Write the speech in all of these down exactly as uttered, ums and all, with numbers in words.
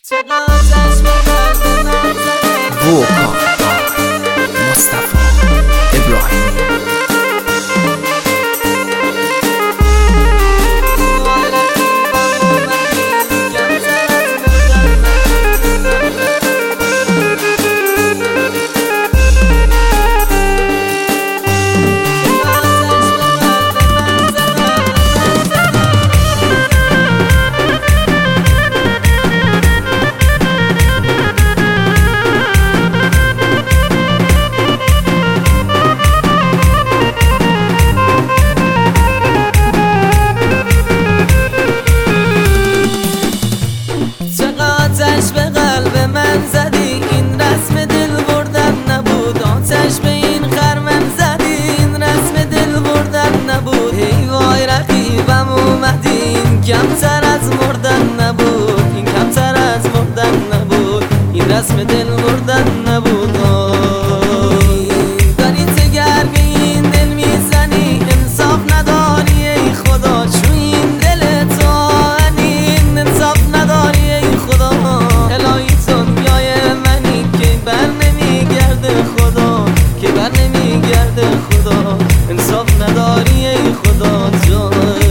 وکا مصطفی ابراهیمی به قلب من زدی، این رسم دل بردن نبود. آتش به این خرمن زدی، این رسم دل بردن نبود. ای وای رقیبم اومدی، این کمتر از مردن نبود، این کمتر از مردن نبود، این رسم دل بردن نبود. داری تگر به این دل میزنی، انصاف نداری ای خدا. چو این دل تو انین انصاف نداری ای خدا. الهی دنیای منی که بر نمیگرده خدا، که بر نمیگرده خدا. انصاف نداری ای خدا جان.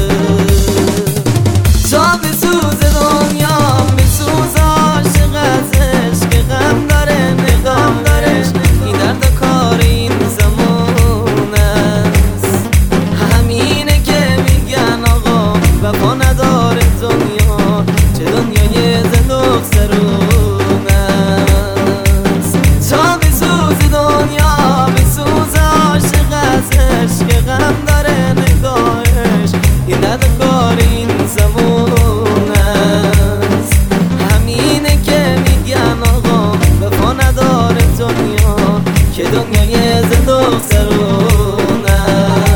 تا به سوز دنیا به سوز عاشق از عشق غم داره نگاه دارش. این درد و کار این زمان است، همینه که میگن آقا وفا نداره دنیا. چه دنیای زد و سرون است. تا به سوز دنیا به سوز عاشق از عشق غم داره نگاهش. این درد و کار این زمان است، همینه که میگن آقا وفا نداره دنیا. که دنیای زد و سرون است.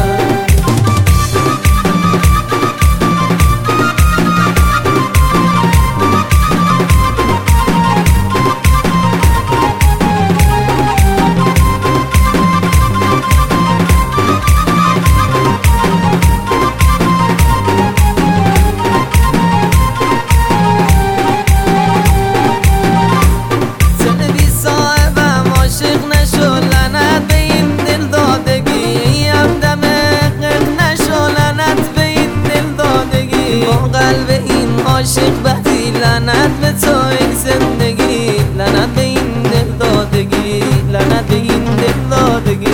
قلب این عاشق بدی، لعنت به تو ای زندگی. لعنت به این دل دادگی، لعنت به این دل دادگی.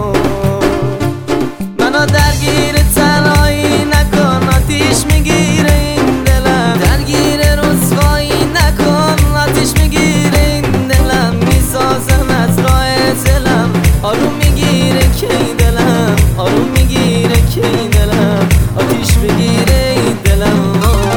منو درگیر تنهایی نکن، آتیش میگیره این دلم. درگیر رسوایی نکن، آتیش میگیره این دلم. میسازم از راه دلم، آروم میگیره که این دلم. آروم میگیره که این دلم، آتیش بگیره این دلم.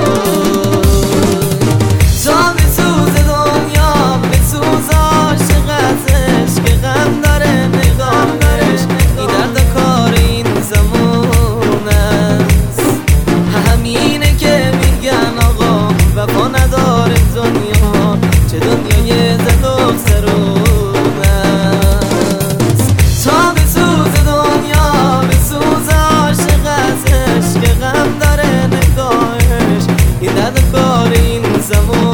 تا به سوز دنیا به سوز عاشق از عشق غم داره نگاه دارش. این درد و کار این زمان است، همینه که میگن آقا وفا نداره دنیا. چه دنیای زد و سرون است. تا به سوز دنیا به سوز عاشق از عشق غم داره نگاهش. این درد و کار این زمان